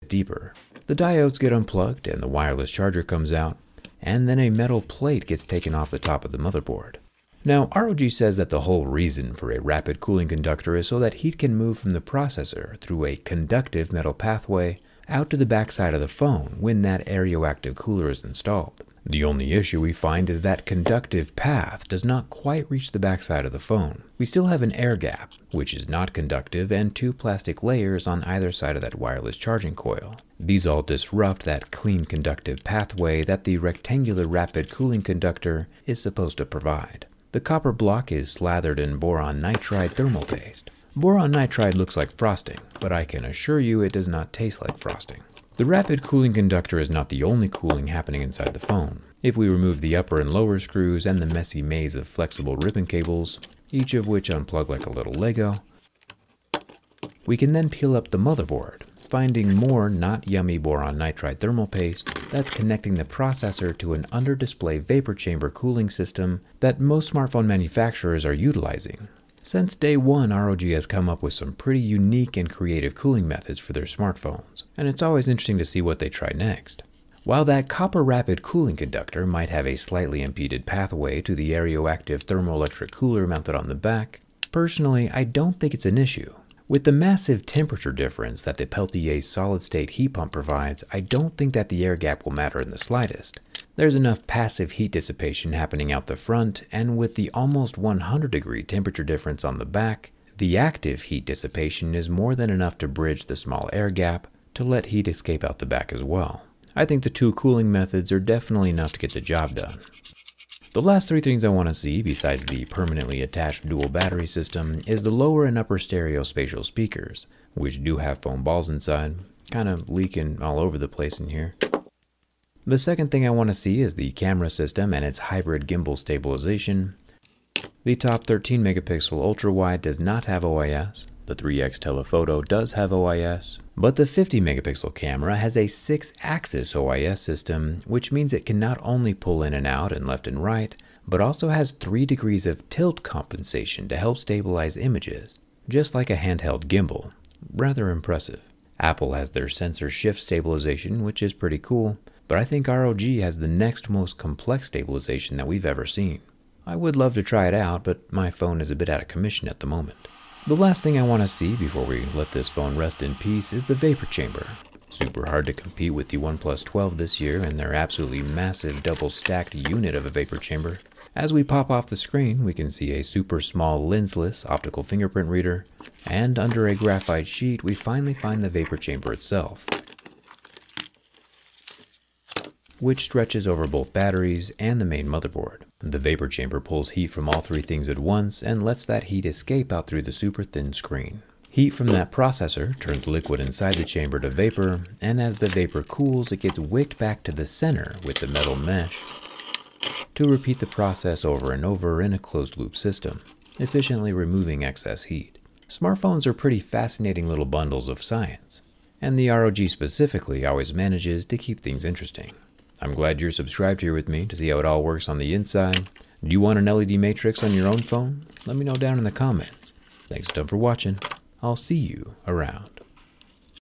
deeper. The diodes get unplugged and the wireless charger comes out, and then a metal plate gets taken off the top of the motherboard. Now, ROG says that the whole reason for a rapid cooling conductor is so that heat can move from the processor through a conductive metal pathway out to the backside of the phone when that aeroactive cooler is installed. The only issue we find is that conductive path does not quite reach the backside of the phone. We still have an air gap, which is not conductive, and two plastic layers on either side of that wireless charging coil. These all disrupt that clean conductive pathway that the rectangular rapid cooling conductor is supposed to provide. The copper block is slathered in boron nitride thermal paste. Boron nitride looks like frosting, but I can assure you it does not taste like frosting. The rapid cooling conductor is not the only cooling happening inside the phone. If we remove the upper and lower screws and the messy maze of flexible ribbon cables, each of which unplug like a little Lego, we can then peel up the motherboard, finding more not yummy boron nitride thermal paste that's connecting the processor to an under-display vapor chamber cooling system that most smartphone manufacturers are utilizing. Since day one, ROG has come up with some pretty unique and creative cooling methods for their smartphones, and it's always interesting to see what they try next. While that copper rapid cooling conductor might have a slightly impeded pathway to the aeroactive thermoelectric cooler mounted on the back, personally I don't think it's an issue. With the massive temperature difference that the Peltier solid-state heat pump provides, I don't think that the air gap will matter in the slightest. There's enough passive heat dissipation happening out the front, and with the almost 100-degree temperature difference on the back, the active heat dissipation is more than enough to bridge the small air gap to let heat escape out the back as well. I think the two cooling methods are definitely enough to get the job done. The last three things I want to see, besides the permanently attached dual battery system, is the lower and upper stereo spatial speakers, which do have foam balls inside, kind of leaking all over the place in here. The second thing I want to see is the camera system and its hybrid gimbal stabilization. The top 13 megapixel ultra-wide does not have OIS. The 3x telephoto does have OIS, but the 50 megapixel camera has a 6-axis OIS system, which means it can not only pull in and out and left and right, but also has 3 degrees of tilt compensation to help stabilize images, just like a handheld gimbal. Rather impressive. Apple has their sensor shift stabilization, which is pretty cool, but I think ROG has the next most complex stabilization that we've ever seen. I would love to try it out, but my phone is a bit out of commission at the moment. The last thing I want to see before we let this phone rest in peace is the vapor chamber. Super hard to compete with the OnePlus 12 this year and their absolutely massive double-stacked unit of a vapor chamber. As we pop off the screen, we can see a super small lensless optical fingerprint reader, and under a graphite sheet, we finally find the vapor chamber itself, which stretches over both batteries and the main motherboard. The vapor chamber pulls heat from all three things at once and lets that heat escape out through the super thin screen. Heat from that processor turns liquid inside the chamber to vapor, and as the vapor cools, it gets wicked back to the center with the metal mesh to repeat the process over and over in a closed-loop system, efficiently removing excess heat. Smartphones are pretty fascinating little bundles of science, and the ROG specifically always manages to keep things interesting. I'm glad you're subscribed here with me to see how it all works on the inside. Do you want an LED matrix on your own phone? Let me know down in the comments. Thanks a ton for watching. I'll see you around.